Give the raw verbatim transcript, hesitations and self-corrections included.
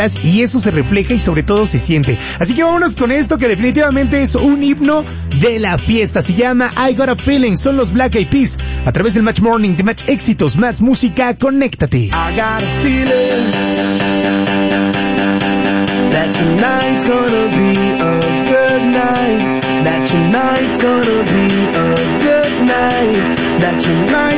y eso se refleja y sobre todo se siente. Así que vámonos con esto que definitivamente es un himno de la fiesta. Se llama I Got a Feeling, son los Black Eyed Peas. A través del Match Morning, de Match Éxitos, más música, conéctate. I got a feeling that tonight's gonna be a good night. That tonight's gonna be a good night. That tonight